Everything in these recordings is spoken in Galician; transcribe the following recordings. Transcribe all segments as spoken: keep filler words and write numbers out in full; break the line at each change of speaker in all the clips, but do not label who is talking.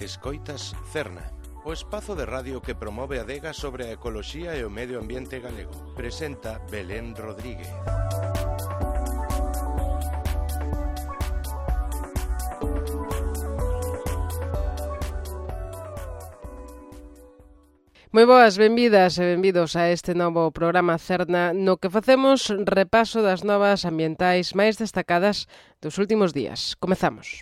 Escoitas Cerna, o espazo de radio que promove a adega sobre a ecoloxía e o medio ambiente galego. Presenta Belén Rodríguez.
Moi boas, benvidas e benvidos a este novo programa Cerna, no que facemos repaso das novas ambientais máis destacadas dos últimos días. Comezamos.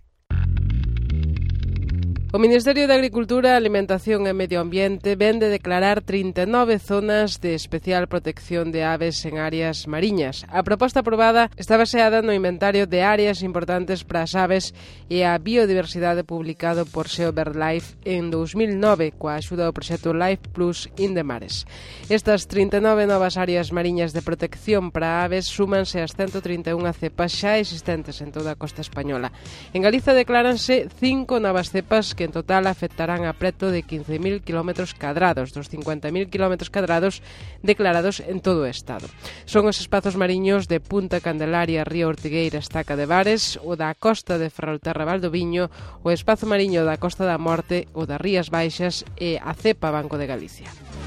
O Ministerio de Agricultura, Alimentación e Medio Ambiente ven de declarar trinta e nove zonas de especial protección de aves en áreas mariñas. A proposta aprobada está baseada no inventario de áreas importantes para as aves e a biodiversidade publicado por SEO BirdLife en dous mil nove coa axuda do proxecto Life Plus in the Mares. Estas trinta e nove novas áreas mariñas de protección para aves súmanse ás ciento trinta e unha cepas xa existentes en toda a costa española. En Galiza decláranse cinco novas cepas que en total afectarán a preto de quince mil kilómetros cadrados, dos cincuenta mil kilómetros cadrados declarados en todo o Estado. Son os espazos mariños de Punta Candelaria, Río Ortigueira, Estaca de Bares, o da costa de Ferrolterra, Valdoviño, o espazo mariño da Costa da Morte, o das Rías Baixas e a cepa Banco de Galicia.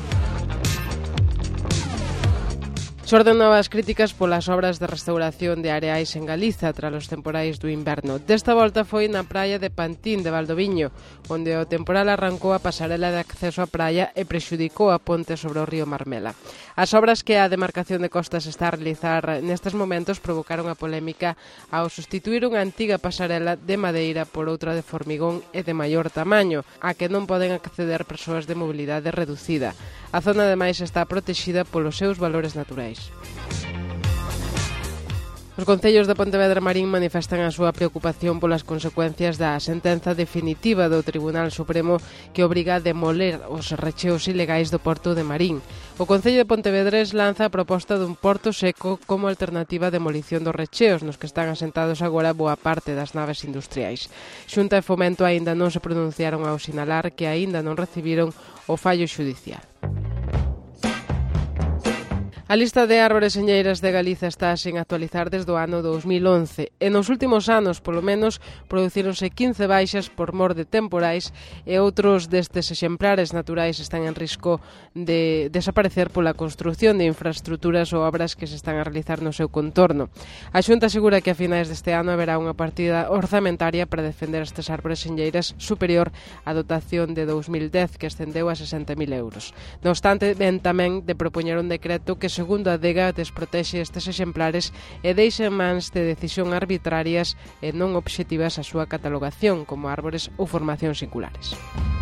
Xorden novas críticas polas obras de restauración de areais en Galiza tras os temporais do inverno. Desta volta foi na praia de Pantín de Valdoviño, onde o temporal arrancou a pasarela de acceso á praia e prexudicou a ponte sobre o río Marmela. As obras que a demarcación de costas está a realizar nestes momentos provocaron a polémica ao sustituir unha antiga pasarela de madeira por outra de formigón e de maior tamaño, a que non poden acceder persoas de mobilidade reducida. A zona ademais está protexida polos seus valores naturais. Os concellos de Pontevedra e Marín manifestan a súa preocupación polas consecuencias da sentenza definitiva do Tribunal Supremo que obriga a demoler os recheos ilegais do porto de Marín. O Concello de Pontevedrés lanza a proposta dun porto seco como alternativa á demolición dos recheos nos que están asentados agora boa parte das naves industriais. Xunta e Fomento aínda non se pronunciaron ao sinalar que aínda non recibiron o fallo xudicial. A lista de árbores señeiras de Galiza está sen actualizar desde o ano dous mil once e nos últimos anos, polo menos, producíronse quince baixas por mor de temporais e outros destes exemplares naturais están en risco de desaparecer pola construción de infraestruturas ou obras que se están a realizar no seu contorno. A Xunta asegura que a finais deste ano haberá unha partida orzamentaria para defender estes árbores señeiras superior á dotación de dous mil dez, que ascendeu a sesenta mil euros. Non obstante, ven tamén de propoñer un decreto que segundo a adega desprotexe estes exemplares e deixa en mans de decisión arbitrarias e non obxectivas a súa catalogación como árbores ou formacións singulares.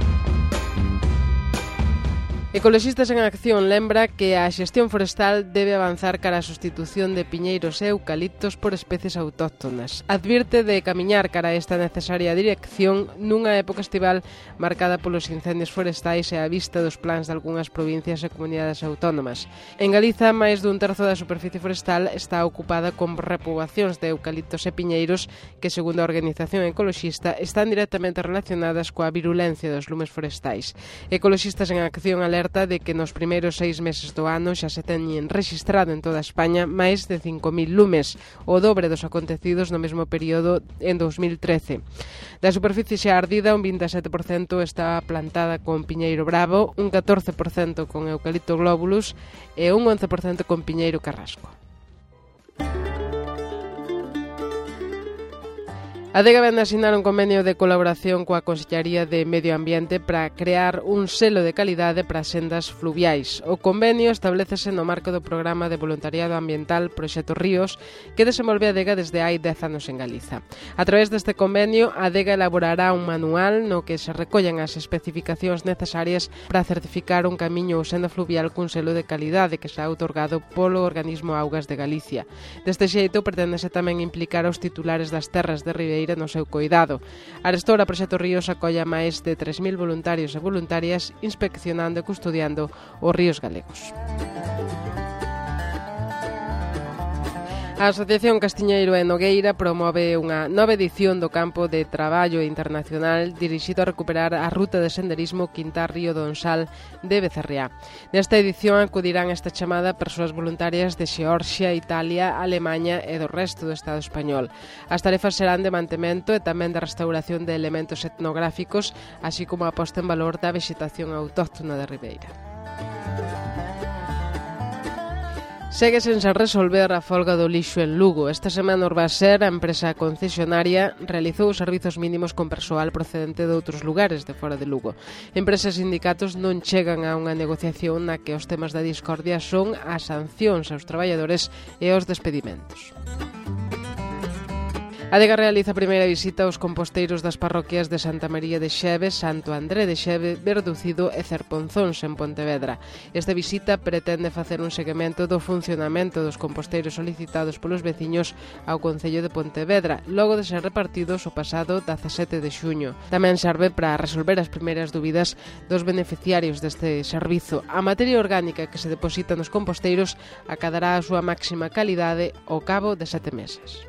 Ecoloxistas en Acción lembra que a xestión forestal debe avanzar cara á sustitución de piñeiros e eucaliptos por especies autóctonas. Advirte de camiñar cara a esta necesaria dirección nunha época estival marcada polos incendios forestais e a vista dos plans de algunhas provincias e comunidades autónomas. En Galiza, máis dun terzo da superficie forestal está ocupada con repoboacións de eucaliptos e piñeiros que, segundo a organización ecoloxista, están directamente relacionadas coa virulencia dos lumes forestais. Ecoloxistas en Acción alerta de que nos primeiros seis meses do ano xa se teñen rexistrado en toda España máis de cinco mil lumes, o dobre dos acontecidos no mesmo período en dous mil trece. Da superficie xa ardida, un vinte e sete por cento está plantada con piñeiro bravo, un catorce por cento con eucalipto globulus e un once por cento con piñeiro carrasco. A adega vén de asinar un convenio de colaboración coa Consellería de Medio Ambiente para crear un selo de calidade para as sendas fluviais. O convenio establécese no marco do programa de voluntariado ambiental Proxecto Ríos que desenvolve a adega desde hai dez anos en Galiza. A través deste convenio, a adega elaborará un manual no que se recollen as especificacións necesarias para certificar un camiño ou senda fluvial cun selo de calidade que será outorgado polo organismo Augas de Galicia. Deste xeito, pretendese tamén implicar aos titulares das terras de Ribeira no seu coidado. Arestora, Proxecto Ríos acolla máis de tres mil voluntarios e voluntarias inspeccionando e custodiando os ríos galegos. A A Asociación Castiñeiro e Nogueira promove unha nova edición do Campo de Traballo Internacional dirixido a recuperar a ruta de senderismo Quintar-Río Donsal de Becerriá. Nesta edición acudirán esta chamada persoas voluntarias de Xeorxia, Italia, Alemaña e do resto do Estado español. As tarefas serán de mantemento e tamén de restauración de elementos etnográficos, así como a posta en valor da vexetación autóctona da Ribeira. Segue sen se resolver a folga do lixo en Lugo. Esta semana Urbaser, a empresa concesionaria, realizou os servizos mínimos con persoal procedente de outros lugares de fora de Lugo. Empresas e sindicatos non chegan a unha negociación na que os temas da discordia son as sancións aos traballadores e os despedimentos. A Adega realiza a primeira visita aos composteiros das parroquias de Santa María de Xeve, Santo André de Xeve, Verducido e Cerponzóns en Pontevedra. Esta visita pretende facer un seguimento do funcionamento dos composteiros solicitados polos veciños ao Concello de Pontevedra, logo de ser repartidos o pasado dezasete de xuño. Tamén serve para resolver as primeiras dúbidas dos beneficiarios deste servizo. A materia orgánica que se deposita nos composteiros acadará a súa máxima calidade ao cabo de sete meses.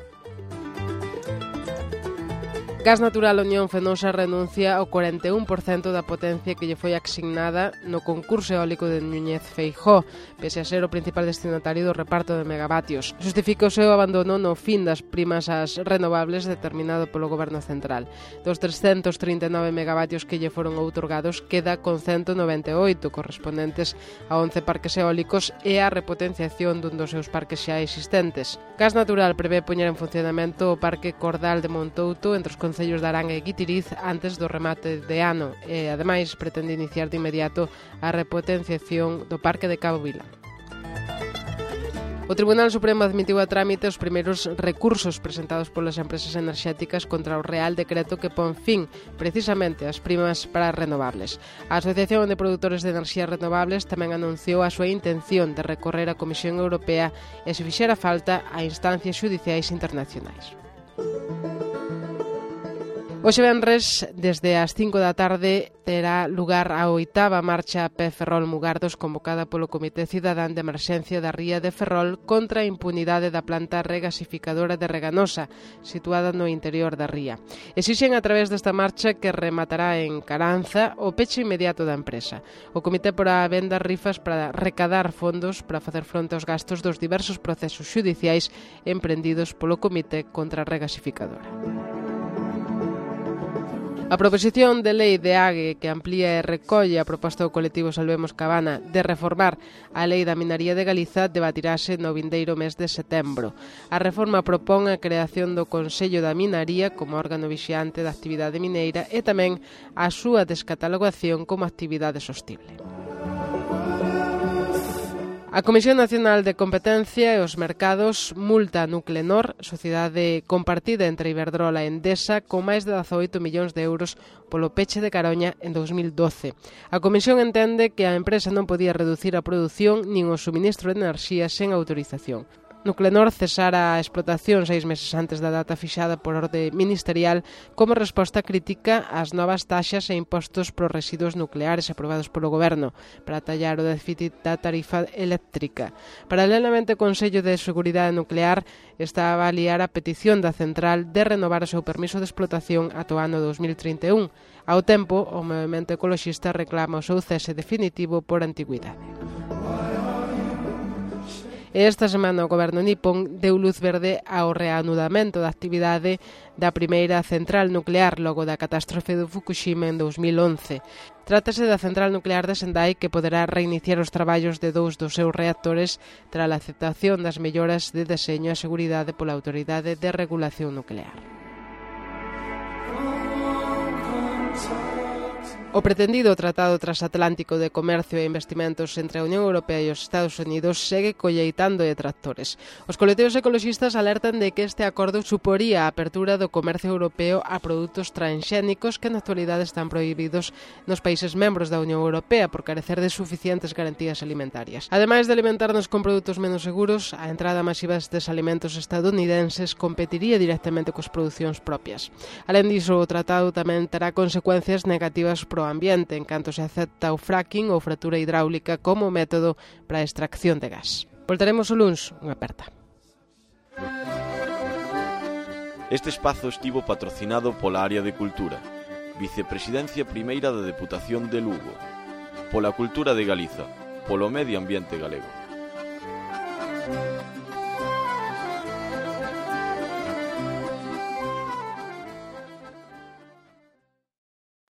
Gas Natural Unión Fenosa renuncia ao cuarenta e un por cento da potencia que lle foi asignada no concurso eólico de Núñez Feijóo, pese a ser o principal destinatario do reparto de megavatios. Justifica o seu abandono no fin das primas ás renovables determinado polo Goberno Central. Dos trescentos trinta e nove megavatios que lle foron outorgados, queda con ciento noventa e oito correspondentes a once parques eólicos e a repotenciación dun dos seus parques xa existentes. Gas Natural prevé poñer en funcionamento o Parque Cordal de Montouto entre os concellos de Aranga e Guitiriz antes do remate de ano e, ademais, pretende iniciar de inmediato a repotenciación do Parque de Cabo Vila. O Tribunal Supremo admitiu a trámite os primeiros recursos presentados polas empresas enerxéticas contra o Real Decreto que pon fin, precisamente, ás primas para renovables. A Asociación de Produtores de Enerxías Renovables tamén anunciou a súa intención de recorrer a Comisión Europea e, se fixera falta, a instancias xudiciais internacionais. Hoxe venres, desde as cinco da tarde, terá lugar a oitava marcha a pé Ferrol-Mugardos convocada polo Comité Cidadán de Emerxencia da Ría de Ferrol contra a impunidade da planta regasificadora de Reganosa, situada no interior da ría. Exixen a través desta marcha que rematará en Caranza o peche inmediato da empresa. O Comité porá a venda rifas para recadar fondos para facer fronte aos gastos dos diversos procesos xudiciais emprendidos polo Comité contra a regasificadora. A proposición de lei de Ague que amplía e recolle a proposta do colectivo Salvemos Cabana de reformar a lei da minaría de Galiza debatirase no vindeiro mes de setembro. A reforma propón a creación do Consello da Minaría como órgano vixiante da actividade mineira e tamén a súa descatalogación como actividade sostible. A Comisión Nacional de Competencia e os Mercados multa a Nuclenor, sociedade compartida entre Iberdrola e Endesa, con máis de dezaoito millóns de euros polo peche de Caroña en dous mil doce. A Comisión entende que a empresa non podía reducir a produción nin o suministro de enerxía sen autorización. Nuclenor cesara a explotación seis meses antes da data fixada por orde ministerial como resposta crítica ás novas taxas e impostos pros residuos nucleares aprobados polo Goberno para tallar o déficit da tarifa eléctrica. Paralelamente, o Consello de Seguridade Nuclear está a avaliar a petición da central de renovar o seu permiso de explotación ata o ano dos mil trinta e un. Ao tempo, o movemento ecoloxista reclama o seu cese definitivo por antigüidade. Esta semana o goberno nipón deu luz verde ao reanudamento da actividade da primeira central nuclear logo da catástrofe do Fukushima en dous mil once. Trátase da central nuclear de Sendai que poderá reiniciar os traballos de dous dos seus reactores tras a aceptación das melloras de deseño e seguridade pola Autoridade de Regulación Nuclear. O pretendido Tratado Transatlántico de Comercio e Investimentos entre a Unión Europea e os Estados Unidos segue colleitando detractores. Os colectivos ecoloxistas alertan de que este acordo suporía a apertura do comercio europeo a produtos transxénicos que na actualidade están prohibidos nos países membros da Unión Europea por carecer de suficientes garantías alimentarias. Ademais de alimentarnos con produtos menos seguros, a entrada masiva destes alimentos estadounidenses competiría directamente coas producións propias. Alén diso, o tratado tamén terá consecuencias negativas pro ambiente en canto se acepta o fracking ou fractura hidráulica como método para a extracción de gas. Voltaremos o luns, unha aperta.
Este espazo estivo patrocinado pola área de Cultura, Vicepresidencia Primeira da Deputación de Lugo, pola Cultura de Galiza, polo Medio Ambiente Galego.